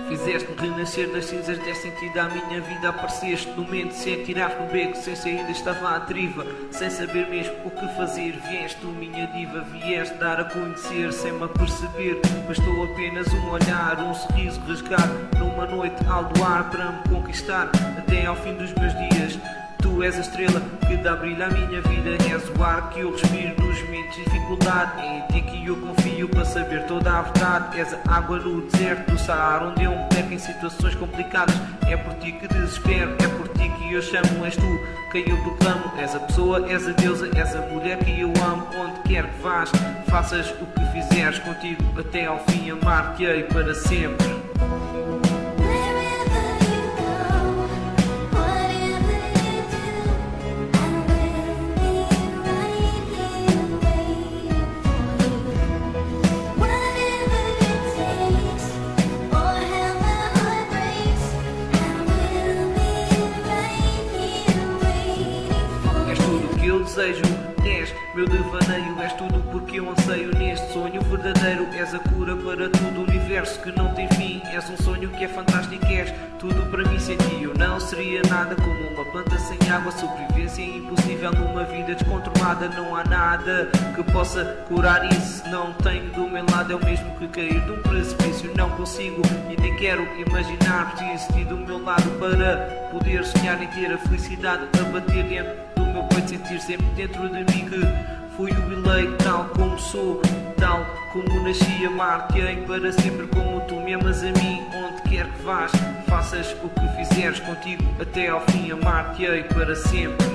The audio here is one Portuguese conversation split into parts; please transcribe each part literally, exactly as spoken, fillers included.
Fizeste-me renascer das cinzas, deste sentido à minha vida. Apareceste no momento sem tirar-me no beco, sem saída estava à deriva, sem saber mesmo o que fazer. Vieste tu, minha diva, vieste dar a conhecer sem me aperceber. Bastou apenas um olhar, um sorriso rasgar numa noite ao luar para me conquistar até ao fim dos meus dias. Tu és a estrela que dá brilho à minha vida, és o ar que eu respiro nos momentos de dificuldade. É em ti que eu confio para saber toda a verdade. És a água no deserto do Saara, onde eu me perco em situações complicadas. É por ti que desespero, é por ti que eu chamo. És tu quem eu proclamo, és a pessoa, és a deusa, és a mulher que eu amo. Onde quer que vás, faças o que fizeres, contigo até ao fim amar-te-ei para sempre. Eu desejo, és meu devaneio, és tudo porque eu anseio neste sonho verdadeiro. És a cura para todo o universo que não tem fim. És um sonho que é fantástico, és tudo para mim. Sem ti eu não seria nada, como uma planta sem água. Sobrevivência é impossível numa vida descontrolada. Não há nada que possa curar isso. Não tenho do meu lado, é o mesmo que cair de um precipício. Não consigo e nem quero imaginar. Preciso de ti do meu lado para poder sonhar em ter a felicidade a bater dentro do meu peito, sentir sempre dentro de mim que fui o eleito tal como sou, tal como nasci. Amar-te-ei para sempre como tu me amas a mim. Onde quer que vás, faças o que fizeres, contigo até ao fim amar-te-ei para sempre.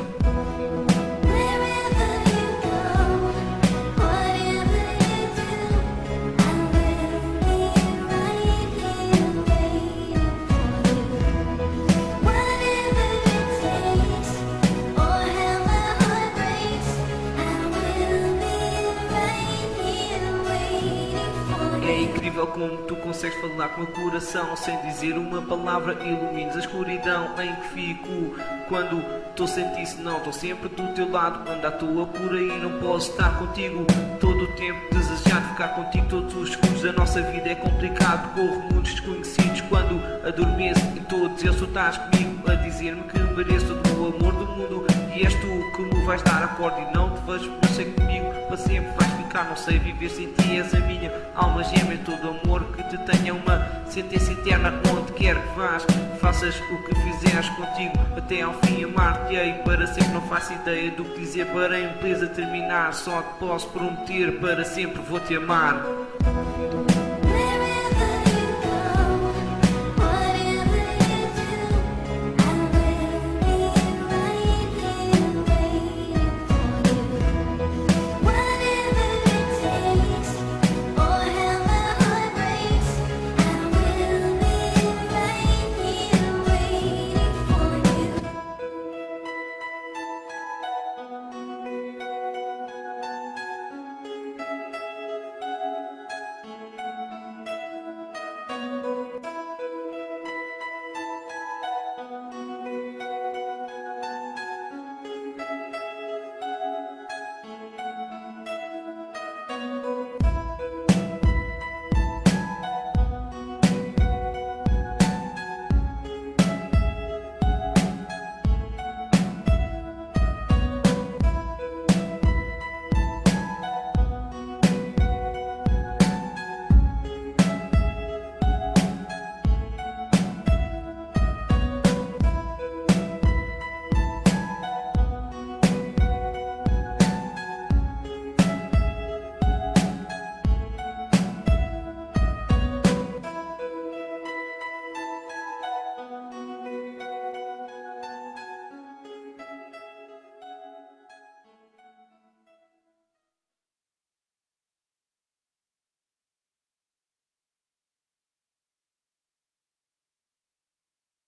É incrível como tu consegues falar com o coração sem dizer uma palavra. Iluminas a escuridão em que fico quando estou sem ti. Se não, estou sempre do teu lado. Ando à toa por aí, não posso estar contigo todo o tempo. Desejar ficar contigo todos os segundos da nossa vida é complicado. Corro muitos desconhecidos quando adormeço e todos eles tu estás comigo a dizer-me que mereço todo o amor do mundo. E és tu que me vais dar acorde e não te vejo, mas sei que comigo para sempre vais ficar. Não sei viver sem ti, és a minha alma gêmea. Todo amor que te tenha uma sentença eterna. Onde quer que vás, faças o que fizeres, contigo até ao fim amar-te-ei para sempre. Não faço ideia do que dizer para em beleza terminar. Só te posso prometer, para sempre vou-te amar.